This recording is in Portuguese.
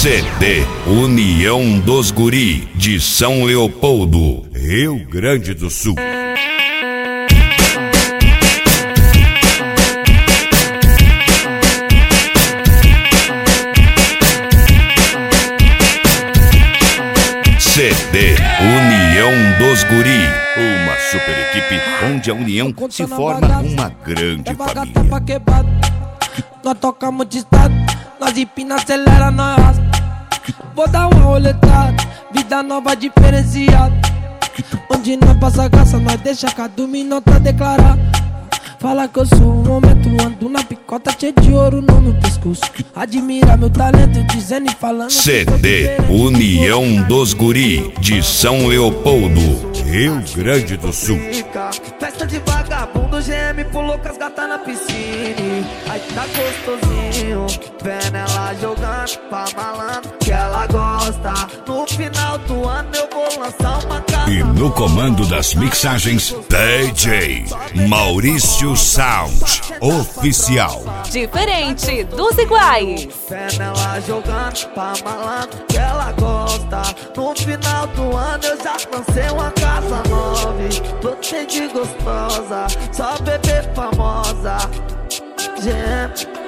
CD União dos Guri de São Leopoldo, Rio Grande do Sul. CD União dos Guri, uma super equipe onde a união se forma uma grande família. Nós tocamos de estado, nós empina, acelera, nós raspa. Vou dar uma roletada, vida nova diferenciada. Onde nós passa graça, nós deixa cada nota declarar. Fala que eu sou um homem, tu ando na picota cheio de ouro no meu pescoço. Admira meu talento, dizendo e falando. CD União dos Guri de São Leopoldo, Rio Grande do Sul. Festa de vagabundo, GM pulou com as gatas na piscina. Aí tá gostosinho, vendo ela jogando pra malandro que ela gosta. No final do ano eu vou lançar uma casa. E no comando das mixagens, DJ Maurício Sound Oficial. Diferente dos iguais. Vendo ela jogando pra malandro que ela gosta. No final do ano eu já lancei uma casa nova. Tô cheio de gostosa, só bebê famosa. GM